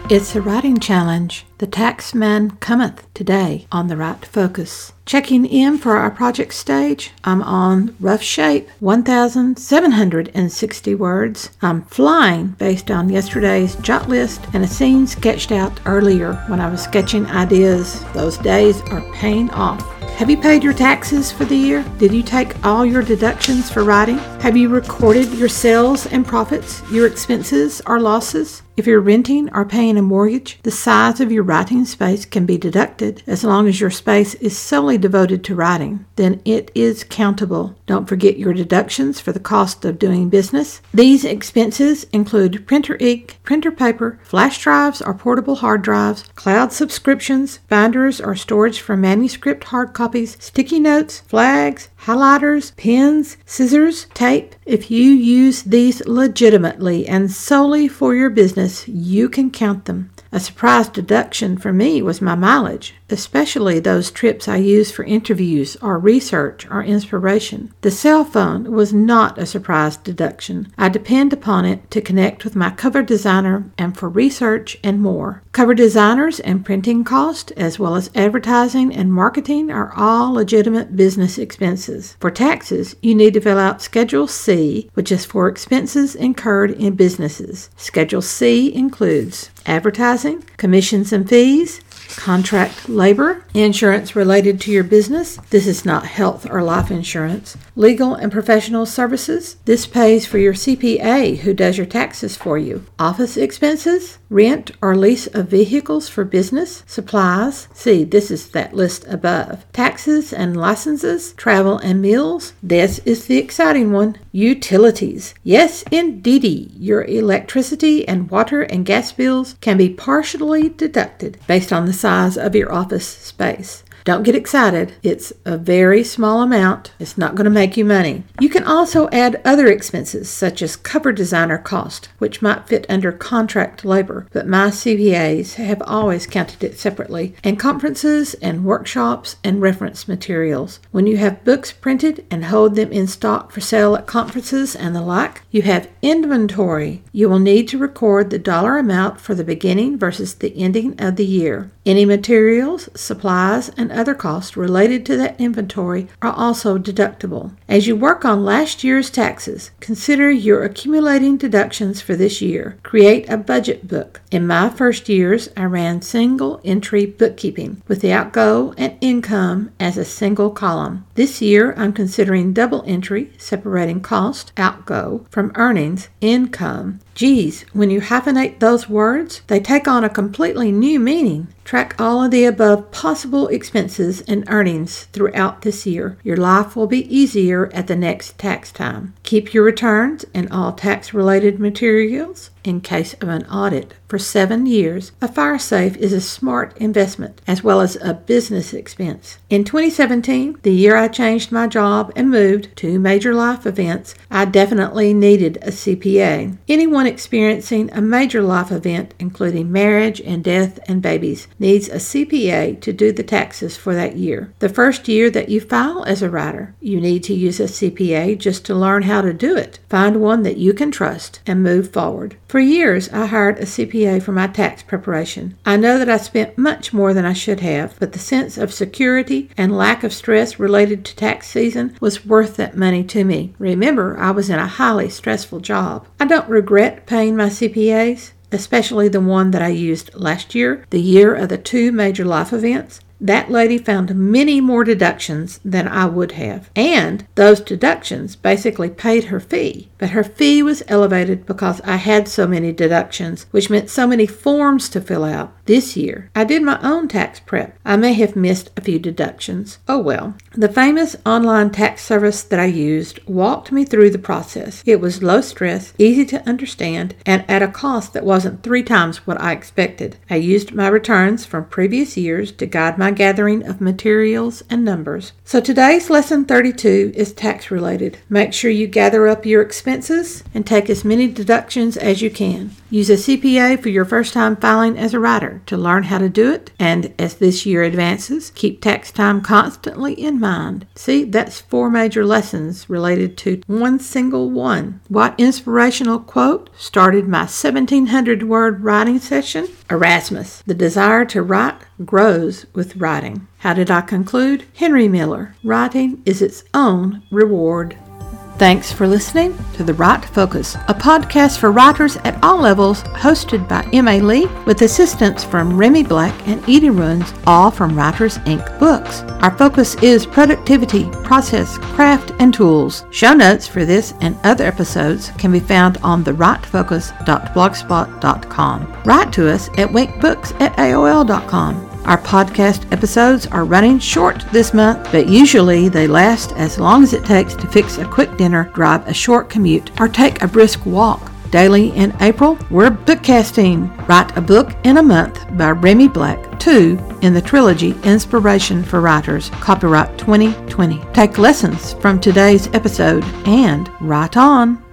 It's a writing challenge. The Taxman cometh today on The Right Focus. Checking in for our project stage, I'm on rough shape, 1,760 words. I'm flying based on yesterday's jot list and a scene sketched out earlier when I was sketching ideas. Those days are paying off. Have you paid your taxes for the year? Did you take all your deductions for writing? Have you recorded your sales and profits, your expenses or losses? If you're renting or paying a mortgage, the size of your writing space can be deducted as long as your space is solely devoted to writing. Then it is countable. Don't forget your deductions for the cost of doing business. These expenses include printer ink, printer paper, flash drives or portable hard drives, cloud subscriptions, binders or storage for manuscript hard copies, sticky notes, flags, highlighters, pens, scissors, tape. If you use these legitimately and solely for your business, you can count them. A surprise deduction for me was my mileage, especially those trips I use for interviews or research or inspiration. The cell phone was not a surprise deduction. I depend upon it to connect with my cover designer and for research and more. Cover designers and printing cost, as well as advertising and marketing, are all legitimate business expenses. For taxes, you need to fill out Schedule C, which is for expenses incurred in businesses. Schedule C includes advertising, commissions and fees, contract labor, insurance related to your business. This is not health or life insurance. Legal and professional services. This pays for your CPA who does your taxes for you. Office expenses, rent or lease of vehicles for business, supplies. See, this is that list above. Taxes and licenses, travel and meals. This is the exciting one. Utilities. Yes, indeedy. Your electricity and water and gas bills can be partially deducted based on the size of your office space. Don't get excited. It's a very small amount. It's not going to make you money. You can also add other expenses such as cover designer cost, which might fit under contract labor, but my CPAs have always counted it separately, and conferences and workshops and reference materials. When you have books printed and hold them in stock for sale at conferences and the like, you have inventory. You will need to record the dollar amount for the beginning versus the ending of the year. Any materials, supplies, and other costs related to that inventory are also deductible. As you work on last year's taxes, consider your accumulating deductions for this year. Create a budget book. In my first years, I ran single entry bookkeeping with the outgo and income as a single column. This year, I'm considering double entry, separating cost, outgo, from earnings, income. Geez, when you hyphenate those words, they take on a completely new meaning. Track all of the above possible expenses and earnings throughout this year. Your life will be easier at the next tax time. Keep your returns and all tax-related materials in case of an audit for 7 years. A fire safe is a smart investment as well as a business expense. In 2017, the year I changed my job and moved to major life events, I definitely needed a CPA. Anyone experiencing a major life event, including marriage and death and babies, needs a CPA to do the taxes for that year. The first year that you file as a writer, you need to use a CPA just to learn how to do it. Find one that you can trust and move forward. For years, I hired a CPA for my tax preparation. I know that I spent much more than I should have, but the sense of security and lack of stress related to tax season was worth that money to me. Remember, I was in a highly stressful job. I don't regret paying my CPAs, especially the one that I used last year, the year of the 2 major life events. That lady found many more deductions than I would have. And those deductions basically paid her fee. But her fee was elevated because I had so many deductions, which meant so many forms to fill out. This year, I did my own tax prep. I may have missed a few deductions. Oh well. The famous online tax service that I used walked me through the process. It was low stress, easy to understand, and at a cost that wasn't 3 times what I expected. I used my returns from previous years to guide my my gathering of materials and numbers. So today's lesson 32 is tax related. Make sure you gather up your expenses and take as many deductions as you can. Use a CPA for your first time filing as a writer to learn how to do it, and as this year advances, keep tax time constantly in mind. See, that's 4 major lessons related to one single one. What inspirational quote started my 1,700-word writing session? Erasmus, the desire to write grows with writing. How did I conclude? Henry Miller, writing is its own reward. Thanks for listening to The Write Focus, a podcast for writers at all levels, hosted by M.A. Lee, with assistance from Remy Black and Edie Runs, all from Writers Inc. books. Our focus is productivity, process, craft, and tools. Show notes for this and other episodes can be found on thewritefocus.blogspot.com. Write to us at winkbooks@aol.com. Our podcast episodes are running short this month, but usually they last as long as it takes to fix a quick dinner, drive a short commute, or take a brisk walk. Daily in April, we're bookcasting. Write a book in a month by Remy Black, 2 in the trilogy Inspiration for Writers, copyright 2020. Take lessons from today's episode and write on.